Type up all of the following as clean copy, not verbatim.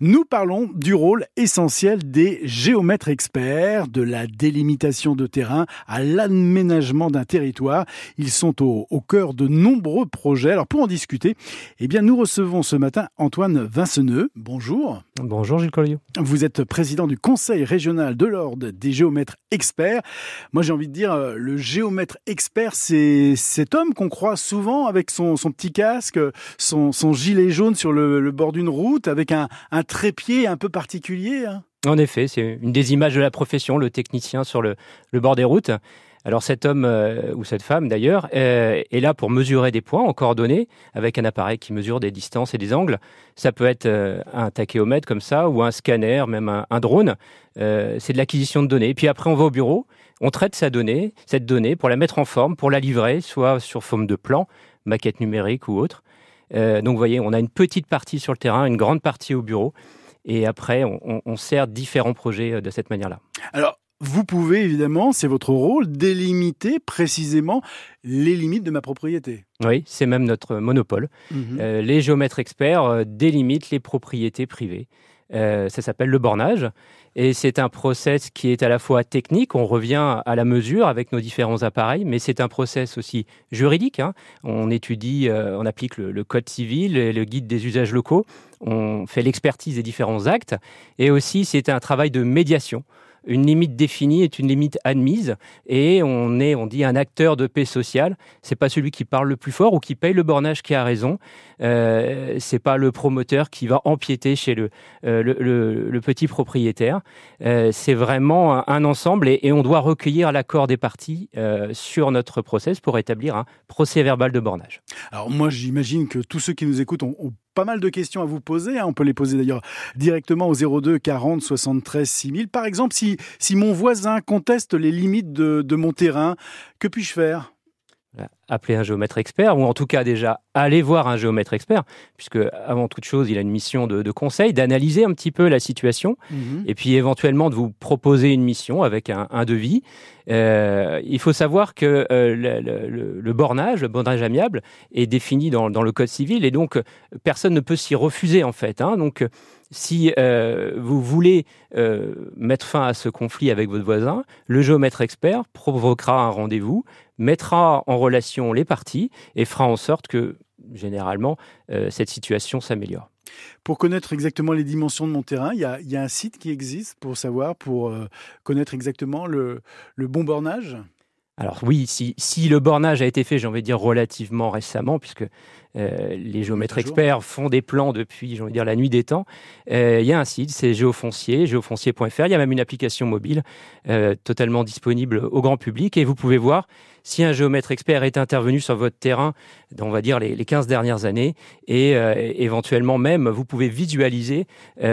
Nous parlons du rôle essentiel des géomètres experts, de la délimitation de terrain à l'aménagement d'un territoire. Ils sont au cœur de nombreux projets. Alors pour en discuter, nous recevons ce matin Antoine Vinceneux. Bonjour. Bonjour Gilles Colliot. Vous êtes président du Conseil régional de l'Ordre des géomètres experts. Moi j'ai envie de dire, le géomètre expert, c'est cet homme qu'on croit souvent avec son petit casque, son gilet jaune sur le bord d'une route, avec un trépied un peu particulier. En effet, c'est une des images de la profession, le technicien sur le bord des routes. Alors cet homme, ou cette femme d'ailleurs, est là pour mesurer des points en coordonnées, avec un appareil qui mesure des distances et des angles. Ça peut être un tachéomètre comme ça, ou un scanner, même un drone. C'est de l'acquisition de données. Et puis après, on va au bureau, on traite cette donnée pour la mettre en forme, pour la livrer, soit sur forme de plan, maquette numérique ou autre. Donc vous voyez, on a une petite partie sur le terrain, une grande partie au bureau. Et après, on sert différents projets de cette manière-là. Alors, vous pouvez évidemment, c'est votre rôle, délimiter précisément les limites de ma propriété. Oui, c'est même notre monopole. Les géomètres experts délimitent les propriétés privées. Ça s'appelle le bornage. Et c'est un process qui est à la fois technique, on revient à la mesure avec nos différents appareils, mais c'est un process aussi juridique. On étudie, on applique le code civil, le guide des usages locaux, on fait l'expertise des différents actes, et aussi c'est un travail de médiation. Une limite définie est une limite admise et on dit un acteur de paix sociale. C'est pas celui qui parle le plus fort ou qui paye le bornage qui a raison. C'est pas le promoteur qui va empiéter chez le petit propriétaire. C'est vraiment un ensemble et on doit recueillir l'accord des parties sur notre process pour établir un procès-verbal de bornage. Alors moi, j'imagine que tous ceux qui nous écoutent ont pas mal de questions à vous poser. On peut les poser d'ailleurs directement au 02 40 73 6000. Par exemple, si mon voisin conteste les limites de mon terrain, que puis-je faire ? Appeler un géomètre expert, ou en tout cas déjà aller voir un géomètre expert, puisque avant toute chose, il a une mission de conseil, d'analyser un petit peu la situation, et puis éventuellement de vous proposer une mission avec un devis. Il faut savoir que le bornage amiable est défini dans le code civil, et donc personne ne peut s'y refuser en fait. Donc si vous voulez mettre fin à ce conflit avec votre voisin, le géomètre expert provoquera un rendez-vous, mettra en relation les parties et fera en sorte que, généralement, cette situation s'améliore. Pour connaître exactement les dimensions de mon terrain, il y a un site qui existe pour connaître exactement le bon bornage ? Alors oui, si le bornage a été fait, j'ai envie de dire relativement récemment, puisque les géomètres experts font des plans depuis, j'ai envie de dire, la nuit des temps, il y a un site, c'est géofoncier, géofoncier.fr. Il y a même une application mobile totalement disponible au grand public et vous pouvez voir si un géomètre expert est intervenu sur votre terrain dans, on va dire, les 15 dernières années et éventuellement même, vous pouvez visualiser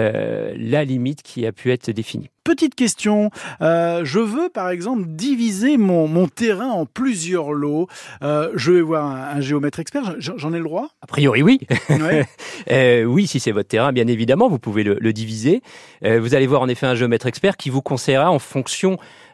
la limite qui a pu être définie. Petite question, je veux par exemple diviser mon terrain en plusieurs lots. Je vais voir un géomètre expert, j'en ai le droit ? A priori oui. Ouais. Oui, si c'est votre terrain, bien évidemment, vous pouvez le diviser. Vous allez voir en effet un géomètre expert qui vous conseillera en fonction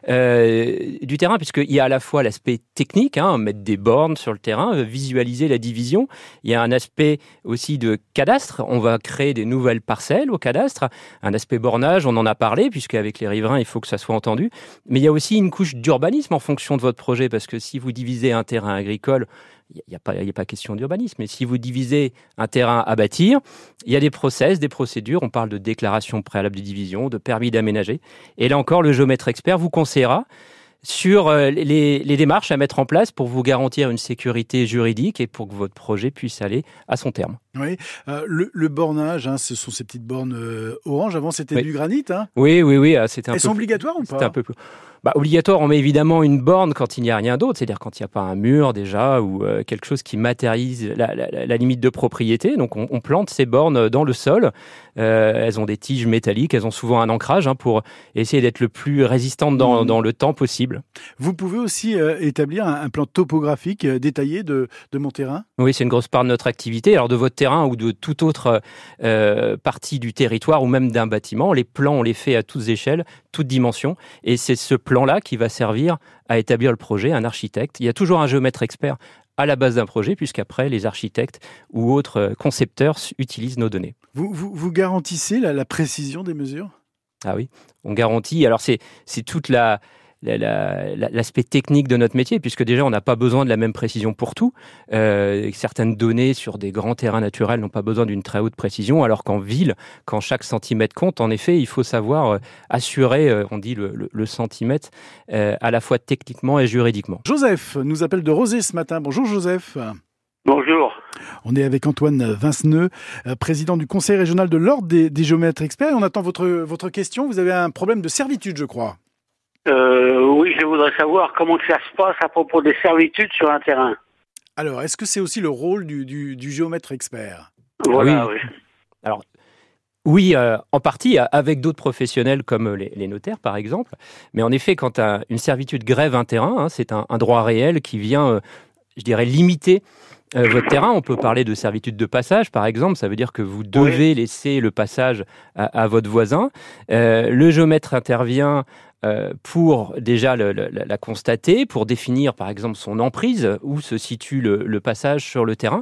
du terrain, puisqu'il y a à la fois l'aspect technique, mettre des bornes sur le terrain, visualiser la division. Il y a un aspect aussi de cadastre. On va créer des nouvelles parcelles au cadastre. Un aspect bornage, on en a parlé, puisqu'avec les riverains, il faut que ça soit entendu. Mais il y a aussi une couche d'urbanisme en fonction de votre projet, parce que si vous divisez un terrain agricole, il n'y a pas question d'urbanisme. Mais si vous divisez un terrain à bâtir, il y a des process, des procédures. On parle de déclaration préalable de division, de permis d'aménager. Et là encore, le géomètre expert vous conseillera sur les démarches à mettre en place pour vous garantir une sécurité juridique et pour que votre projet puisse aller à son terme. Oui, le bornage, ce sont ces petites bornes orange. Avant, c'était du granit. Oui. C'était Elles sont obligatoires ou pas ? C'était un peu plus... obligatoire, on met évidemment une borne quand il n'y a rien d'autre, c'est-à-dire quand il n'y a pas un mur déjà ou quelque chose qui matérialise la limite de propriété. Donc on plante ces bornes dans le sol. Elles ont des tiges métalliques, elles ont souvent un ancrage pour essayer d'être le plus résistante dans le temps possible. Vous pouvez aussi établir un plan topographique détaillé de mon terrain ? Oui, c'est une grosse part de notre activité. Alors de votre terrain ou de toute autre partie du territoire ou même d'un bâtiment, les plans, on les fait à toutes échelles, toutes dimensions. Et c'est ce plan-là qui va servir à établir le projet, un architecte. Il y a toujours un géomètre expert à la base d'un projet, puisqu'après, les architectes ou autres concepteurs utilisent nos données. Vous garantissez la précision des mesures ? Ah oui, on garantit. Alors c'est toute l'aspect technique de notre métier, puisque déjà on n'a pas besoin de la même précision pour tout. Certaines données sur des grands terrains naturels n'ont pas besoin d'une très haute précision, alors qu'en ville, quand chaque centimètre compte, en effet, il faut savoir assurer, on dit le centimètre, à la fois techniquement et juridiquement. Joseph nous appelle de Rozay ce matin. Bonjour Joseph. Bonjour. On est avec Antoine Vinceneux, président du Conseil régional de l'Ordre des géomètres experts. Et on attend votre question. Vous avez un problème de servitude, je crois. Oui, je voudrais savoir comment ça se passe à propos des servitudes sur un terrain. Alors, est-ce que c'est aussi le rôle du géomètre expert ? Voilà, oui. Alors, oui, en partie, avec d'autres professionnels comme les notaires, par exemple. Mais en effet, quand une servitude grève un terrain, c'est un droit réel qui vient, je dirais, limiter votre terrain. On peut parler de servitude de passage, par exemple. Ça veut dire que vous devez laisser le passage à votre voisin. Le géomètre intervient pour déjà la constater, pour définir par exemple son emprise, où se situe le passage sur le terrain,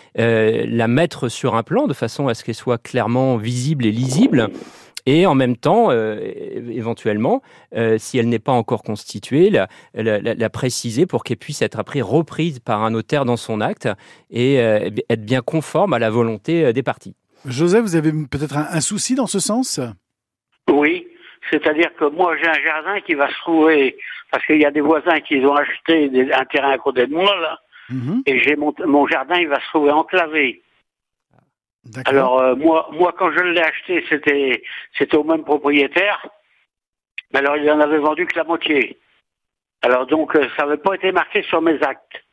la mettre sur un plan de façon à ce qu'elle soit clairement visible et lisible, et en même temps, éventuellement, si elle n'est pas encore constituée, la préciser pour qu'elle puisse être après reprise par un notaire dans son acte et être bien conforme à la volonté des parties. Joseph, vous avez peut-être un souci dans ce sens ? Oui. C'est-à-dire que moi, j'ai un jardin qui va se trouver, parce qu'il y a des voisins qui ont acheté un terrain à côté de moi, là, et j'ai mon jardin, il va se trouver enclavé. D'accord. Alors, moi, quand je l'ai acheté, c'était au même propriétaire, mais alors il en avait vendu que la moitié. Alors donc, ça n'avait pas été marqué sur mes actes.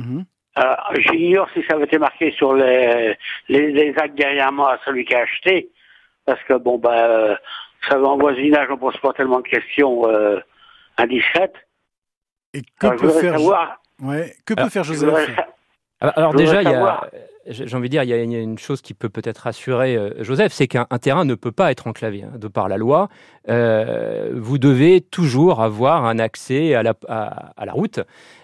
J'ignore si ça avait été marqué sur les actes derrière moi, celui qui a acheté, parce que ça va en voisinage, on ne pose pas tellement de questions indiscrètes. Et que peut faire Joseph ? Alors déjà, j'ai envie de dire, il y a une chose qui peut-être rassurer Joseph, c'est qu'un terrain ne peut pas être enclavé. De par la loi, vous devez toujours avoir un accès à la route.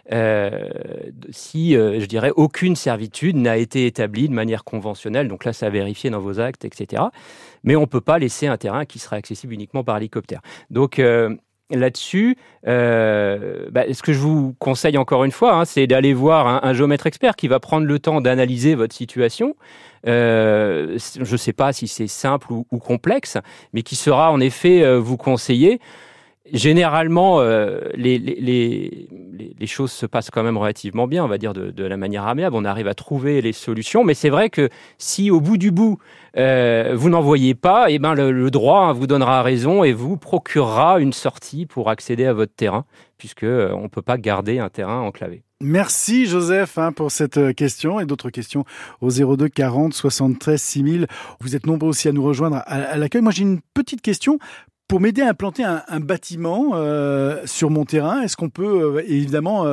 Si, je dirais, aucune servitude n'a été établie de manière conventionnelle, donc là, ça a vérifié dans vos actes, etc. Mais on ne peut pas laisser un terrain qui sera accessible uniquement par hélicoptère. Donc, là-dessus, ce que je vous conseille encore une fois, c'est d'aller voir un géomètre expert qui va prendre le temps d'analyser votre situation. Je ne sais pas si c'est simple ou complexe, mais qui sera en effet vous conseiller. Généralement, les choses se passent quand même relativement bien, on va dire de la manière amiable. On arrive à trouver les solutions, mais c'est vrai que si au bout du bout, vous n'en voyez pas, le droit vous donnera raison et vous procurera une sortie pour accéder à votre terrain, puisque on ne peut pas garder un terrain enclavé. Merci Joseph pour cette question et d'autres questions au 02 40 73 6000. Vous êtes nombreux aussi à nous rejoindre à l'accueil. Moi j'ai une petite question. Pour m'aider à implanter un bâtiment sur mon terrain, est-ce qu'on peut évidemment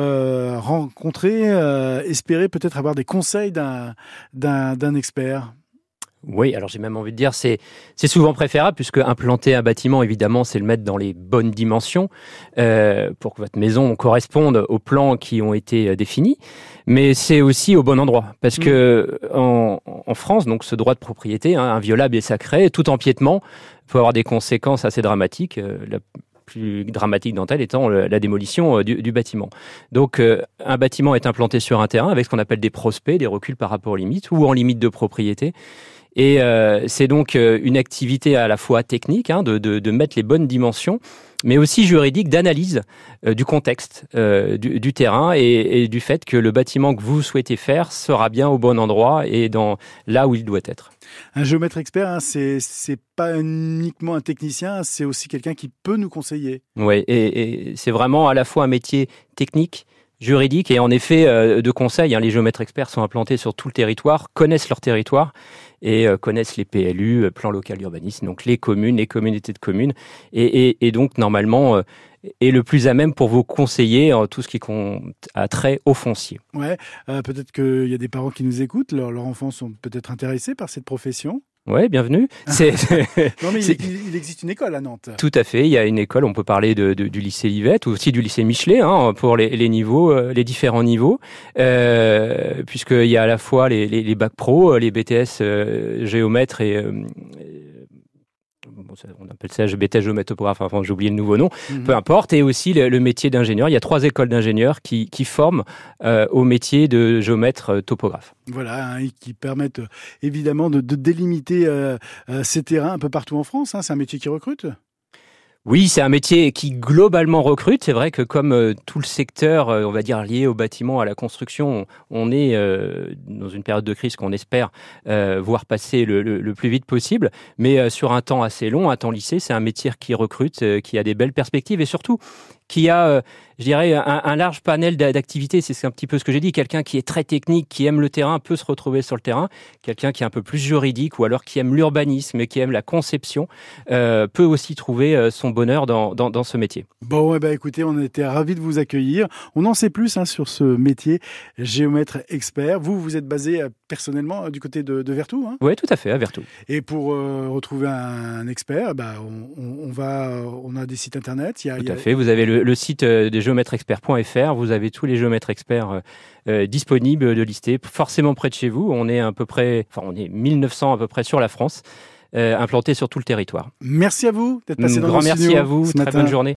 espérer peut-être avoir des conseils d'un expert ? Oui, alors j'ai même envie de dire, c'est souvent préférable, puisque implanter un bâtiment, évidemment, c'est le mettre dans les bonnes dimensions pour que votre maison corresponde aux plans qui ont été définis, mais c'est aussi au bon endroit, parce que en France, donc ce droit de propriété, inviolable et sacré, tout empiètement peut avoir des conséquences assez dramatiques. La plus dramatique d'entre elles étant la démolition du bâtiment. Donc, un bâtiment est implanté sur un terrain avec ce qu'on appelle des prospects, des reculs par rapport aux limites ou en limite de propriété. Et c'est donc une activité à la fois technique, de mettre les bonnes dimensions, mais aussi juridique, d'analyse du contexte du terrain et du fait que le bâtiment que vous souhaitez faire sera bien au bon endroit et là où il doit être. Un géomètre expert, c'est pas uniquement un technicien, c'est aussi quelqu'un qui peut nous conseiller. Oui, et c'est vraiment à la fois un métier technique, juridique et en effet de conseil. Les géomètres experts sont implantés sur tout le territoire, connaissent leur territoire et connaissent les PLU, plans local d'urbanisme, donc les communes, les communautés de communes, et donc normalement est le plus à même pour vous conseiller tout ce qui a trait au foncier. Ouais, peut-être qu'il y a des parents qui nous écoutent, leurs enfants sont peut-être intéressés par cette profession. Oui, bienvenue. Non, mais il existe une école à Nantes. Tout à fait, il y a une école, on peut parler du lycée Livette ou aussi du lycée Michelet pour les niveaux, les différents niveaux, puisqu'il y a à la fois les bacs pro, les BTS géomètres et... on appelle ça BTS géomètre topographe, enfin j'ai oublié le nouveau nom, peu importe, et aussi le métier d'ingénieur. Il y a 3 écoles d'ingénieurs qui forment au métier de géomètre topographe. Voilà, et qui permettent évidemment de délimiter ces terrains un peu partout en France. C'est un métier qui recrute. Oui, c'est un métier qui globalement recrute. C'est vrai que comme tout le secteur, on va dire lié au bâtiment, à la construction, on est dans une période de crise qu'on espère voir passer le plus vite possible. Mais sur un temps assez long, un temps lissé, c'est un métier qui recrute, qui a des belles perspectives et surtout qui a, je dirais, un large panel d'activités. C'est un petit peu ce que j'ai dit. Quelqu'un qui est très technique, qui aime le terrain, peut se retrouver sur le terrain. Quelqu'un qui est un peu plus juridique ou alors qui aime l'urbanisme, qui aime la conception, peut aussi trouver son bonheur dans ce métier. Bon, écoutez, on était ravis de vous accueillir. On en sait plus sur ce métier, géomètre expert. Vous êtes basé personnellement du côté de Vertou. Oui, tout à fait, à Vertou. Et pour retrouver un expert, on a des sites internet. Tout à fait, vous avez le site des géomètreexperts.fr, vous avez tous les géomètres experts disponibles de lister, forcément près de chez vous. On est on est 1900 à peu près sur la France, implantés sur tout le territoire. Merci à vous d'être passé dans le studio. Grand merci à vous, très bonne journée.